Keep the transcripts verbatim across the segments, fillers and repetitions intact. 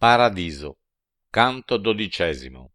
Paradiso, canto dodicesimo.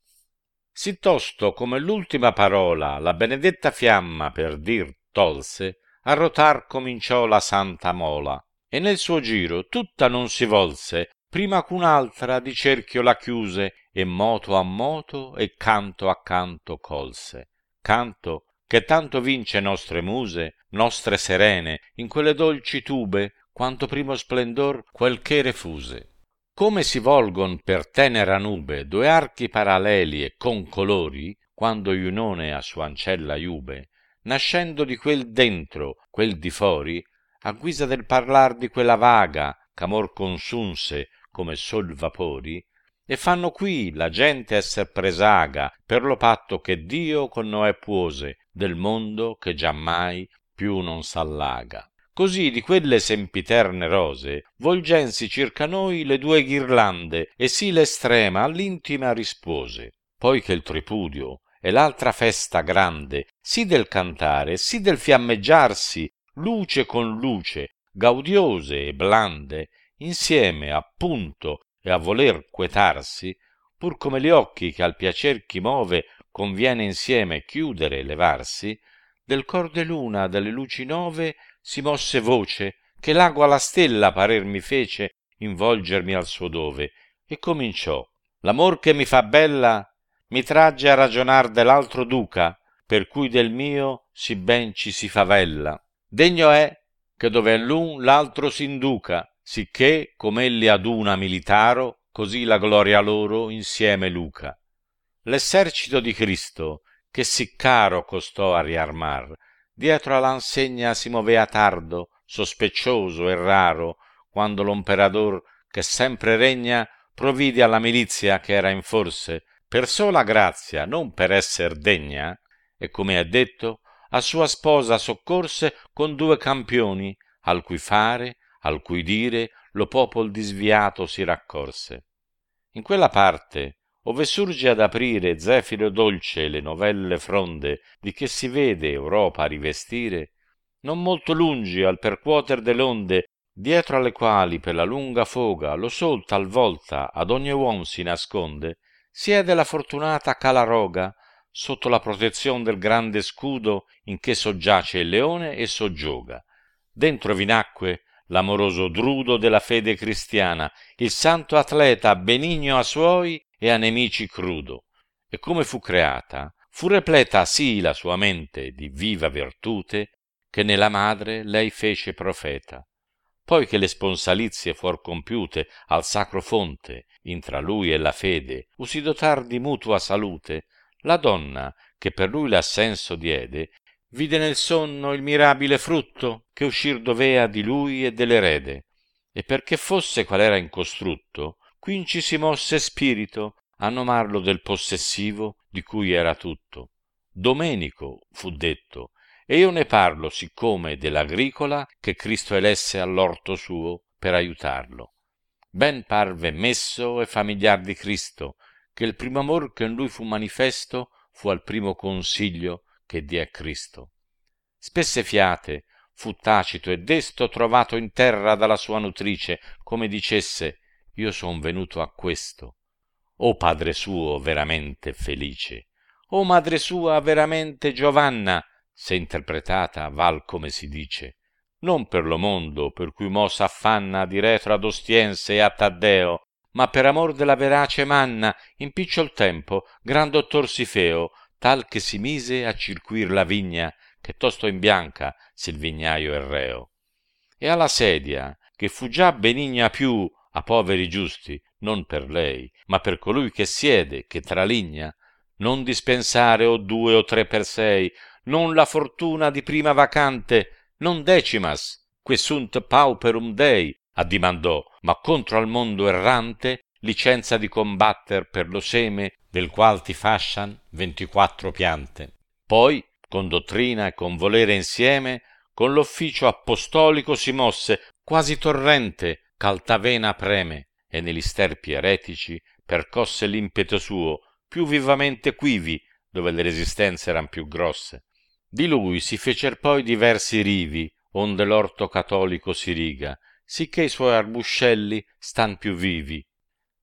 Sì tosto come l'ultima parola la benedetta fiamma per dir tolse, a rotar cominciò la santa mola, e nel suo giro tutta non si volse, prima ch'un'altra di cerchio la chiuse, e moto a moto e canto a canto colse. Canto che tanto vince nostre muse, nostre serene, in quelle dolci tube, quanto primo splendor quel che refuse. Come si volgon per tenera nube due archi paralleli e concolori, quando iunone a sua ancella iube, nascendo di quel dentro, quel di fori, a guisa del parlar di quella vaga ch'amor consunse come sol vapori, e fanno qui la gente esser presaga per lo patto che Dio con Noè puose del mondo che giammai più non s'allaga. Così di quelle sempiterne rose volgensi circa noi le due ghirlande, e sì l'estrema all'intima rispose. Poi che il tripudio e l'altra festa grande, sì del cantare, sì del fiammeggiarsi, luce con luce, gaudiose e blande, insieme appunto e a voler quetarsi, pur come gli occhi che al piacer chi move conviene insieme chiudere e levarsi, del cor de luna delle luci nove si mosse voce che l'ago alla stella parer mi fece involgermi al suo dove, e cominciò: l'amor che mi fa bella mi tragge a ragionar dell'altro duca, per cui del mio sì ben ci si favella. Degno è che dove è l'un l'altro s'induca, sicché com'elli aduna militaro, così la gloria loro insieme luca. L'essercito di Cristo, che sì caro costò a riarmar, dietro all'ansegna si movea tardo, sospecioso e raro, quando l'imperador che sempre regna provvide alla milizia che era in forse, per sola grazia, non per esser degna, e come è detto, a sua sposa soccorse con due campioni, al cui fare, al cui dire, lo popol disviato si raccorse. In quella parte, ove surge ad aprire zefiro dolce le novelle fronde di che si vede Europa rivestire, non molto lungi al percuoter dell'onde, dietro alle quali per la lunga foga lo sol talvolta ad ogni uom si nasconde, siede la fortunata Calaroga, sotto la protezion del grande scudo in che soggiace il leone e soggioga. Dentro vi nacque l'amoroso drudo della fede cristiana, il santo atleta benigno a suoi e a nemici crudo. E come fu creata, fu repleta sì la sua mente di viva virtute, che nella madre lei fece profeta. Poi che le sponsalizie fuor compiute al sacro fonte, intra lui e la fede, usi dotar di mutua salute, la donna, che per lui l'assenso diede, vide nel sonno il mirabile frutto che uscir dovea di lui e dell'erede, e perché fosse qual era in costrutto, quinci si mosse spirito a nomarlo del possessivo di cui era tutto. Domenico fu detto, e io ne parlo siccome dell'agricola che Cristo elesse all'orto suo per aiutarlo. Ben parve messo e famigliar di Cristo, che il primo amor che in lui fu manifesto fu al primo consiglio che diè Cristo. Spesse fiate fu tacito e desto trovato in terra dalla sua nutrice, come dicesse: io son venuto a questo. O padre suo veramente felice, o madre sua veramente Giovanna, se interpretata val come si dice, non per lo mondo per cui mo s'affanna di retro ad Ostiense e a Taddeo, ma per amor della verace manna, in picciol tempo gran dottor si feo, tal che si mise a circuir la vigna, che tosto in bianca se il vignaio è reo. E alla sedia, che fu già benigna più a poveri giusti, non per lei, ma per colui che siede, che traligna, non dispensare o due o tre per sei, non la fortuna di prima vacante, non decimas, que sunt pauperum Dei, addimandò, ma contro al mondo errante licenza di combatter per lo seme del qual ti fascian ventiquattro piante. Poi, con dottrina e con volere insieme, con l'officio apostolico si mosse, quasi torrente ch'alta vena preme, e negli sterpi eretici percosse l'impeto suo, più vivamente quivi, dove le resistenze eran più grosse. Di lui si fecer poi diversi rivi, onde l'orto catolico si riga, sicché i suoi arbuscelli stan più vivi.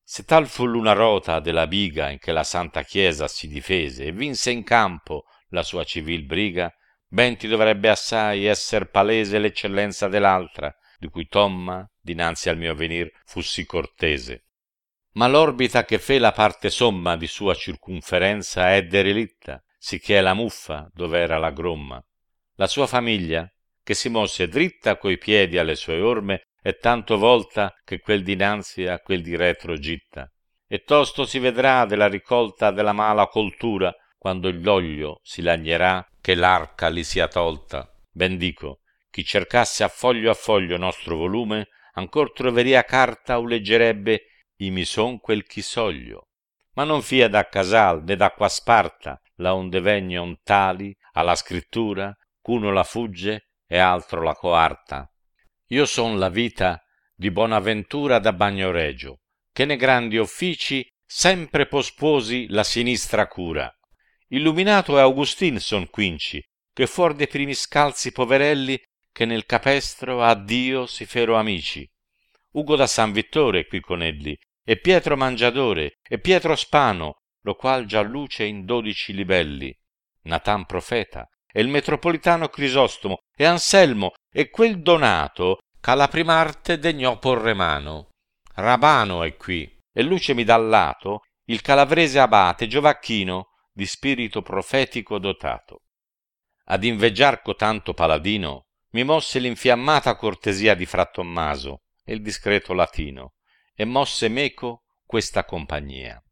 Se tal fu l'una rota della biga in che la Santa Chiesa si difese e vinse in campo la sua civil briga, ben ti dovrebbe assai esser palese l'eccellenza dell'altra, di cui Tomma, dinanzi al mio venir, fussi cortese. Ma l'orbita che fe la parte somma di sua circunferenza è derelitta, sicché la muffa dov'era la gromma. La sua famiglia, che si mosse dritta coi piedi alle sue orme, è tanto volta che quel dinanzi a quel di retro gitta, e tosto si vedrà della ricolta della mala coltura, quando l'oglio si lagnerà che l'arca li sia tolta. Ben dico, chi cercasse a foglio a foglio nostro volume, ancor troveria carta o leggerebbe i mi son quel chi soglio. Ma non fia da casal né d'acqua sparta, la onde vegnon tali alla scrittura, ch'uno la fugge e altro la coarta. Io son la vita di Bonaventura da Bagnoregio, che ne grandi offici sempre posposi la sinistra cura. Illuminato è Augustin son Quinci, che fuor de primi scalzi poverelli che nel capestro a Dio si fero amici. Ugo da San Vittore qui con elli, e Pietro Mangiadore, e Pietro Spano, lo qual già luce in dodici libelli. Natan Profeta, e il metropolitano Crisostomo, e Anselmo, e quel Donato, ch'ha la prim'arte degnò porre mano. Rabano è qui, e lucemi dal lato il calavrese abate Giovacchino, di spirito profetico dotato. Ad inveggiar cotanto paladino mi mosse l'infiammata cortesia di fra Tommaso e il discreto latino, e mosse meco questa compagnia.